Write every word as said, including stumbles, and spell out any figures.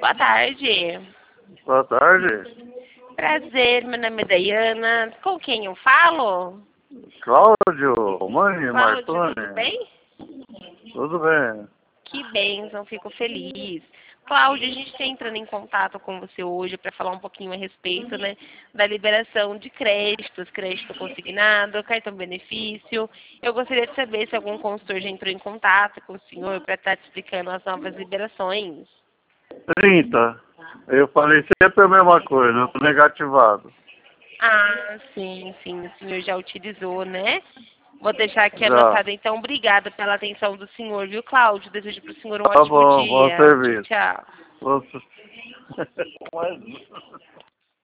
Boa tarde. Boa tarde. Prazer, meu nome é Dayana. Com quem eu falo? Cláudio, mãe, Cláudio, Martoni. tudo bem? Tudo bem. Que bênção, fico feliz. Cláudio, a gente está entrando em contato com você hoje para falar um pouquinho a respeito, né, da liberação de créditos, crédito consignado, cartão benefício. Eu gostaria de saber se algum consultor já entrou em contato com o senhor para estar te explicando as novas liberações. trinta. Eu falei sempre a mesma coisa, eu tô negativado. Ah, sim, sim, o senhor já utilizou, né? Vou deixar aqui Já. anotado, então. Obrigada pela atenção do senhor, viu, Cláudio? Desejo para o senhor um Tá ótimo bom, bom dia. serviço. Tchau. Bom...